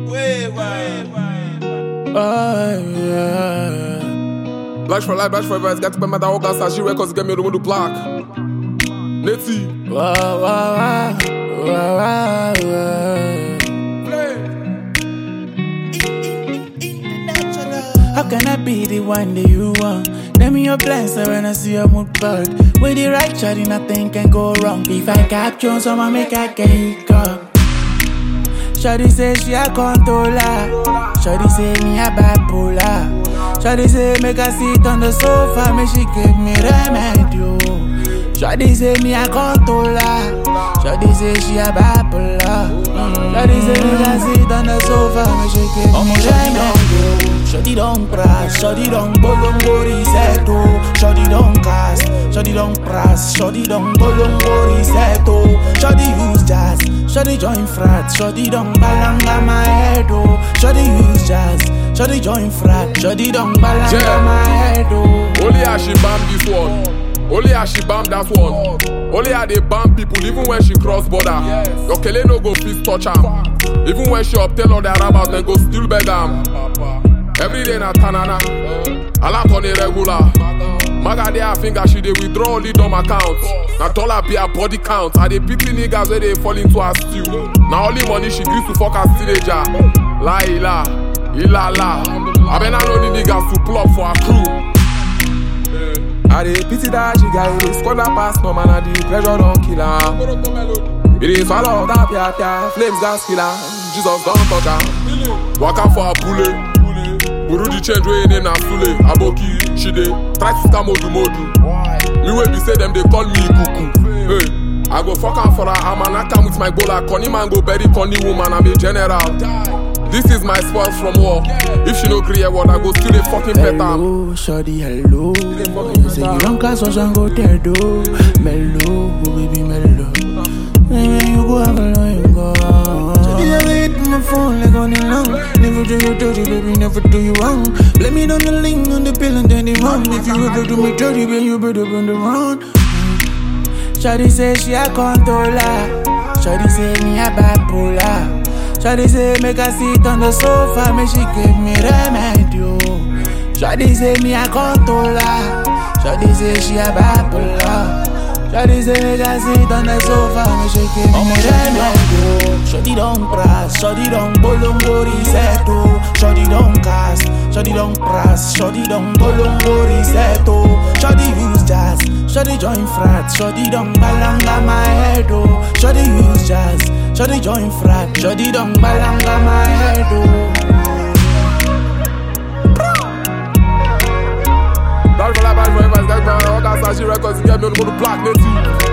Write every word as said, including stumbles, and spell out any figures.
Wait, wait, wait. Oh, yeah. Black for life, black forever. It's got to be my dog. Sashi records get me the window black. Netty. Wow, wow, wow. Wow, wow, wow. How can I be the one that you want? Let me your plans so when I see your mood bug. With the right shot, nothing can go wrong. If I capture someone, make I get up. Shawty say she a controller. Shawty say me a bipolar. Shawty say make her sit on the sofa, make she give me remedy. Shawty say me a controller. Shawty say she a bipolar. Shawty say make her sit on the sofa, make she give me remedy. Shawty don't press, shawty don't bolongo reseto. Shawty don't cast, shawty don't press, shawty don't bolongo reseto. Shawty use jazz, shawty join frat, shawty don't balanga my head oh. Shawty use jazz, shawty join frat, shawty don't balanga Yeah. my head oh. Only how she bam this one. Only how she bam that one. Only how they bam people even when she cross border. Your kele no go fit touch am. Even when she obtain all the Arabas, then go still beg am. Every day na tanana, a lot on the regular. Maga dey her finger, she dey withdraw only dumb account. Na dollar be her body count. I dey pity niggas where they fall into her stew. Na only money she gives to fuck her teenager. La ila, ila la. I been know the niggas to plug for her crew. I dey pity that she got it, squad that pass no man, and the pressure don't kill her. It is swallow that pia pia, flames gas killer. Jesus don't touch her. Walk out for her bullet. Uru the change way in na Sule, Aboki, Shide, try to scam Modu Modu. Me wey be say them they call me Kuku. Hey, I go fuck am for her, I'm an I come with my gola. Connie man go bury Connie woman, I'm a general. This is my spoils from war. If she no create what I go still a fucking pet am. Hello, shawty, hello. You say you don't cast us and go there do. Mellow, baby, mellow. Maybe you go have a long go. Shawty, I wait on my phone like on the long. Never do you dirty, baby, never do you wrong. Blame it on the link, on the pill and then the wrong. If you ever do me dirty, baby, you better run the wrong. Shawty say she a controller. Shawty say me a bipolar. Shawty say make her sit on the sofa, make she give me remedy. Shawty say me a controller. Shawty say she a bipolar. Shawty say make her sit on the sofa, make she give me remedy. Shawty don't press, shawty don't bolongo reseto. Shawty don't cast, shawty don't press, shawty don't bolongo reseto. Shawty use jazz, shawty join frat, shawty don't balanga my head oh. Shawty use jazz, shawty join frat, shawty don't balanga my head oh. Black for life, black forever. It's got to be my dog. Sashi records get me on the black. Netty.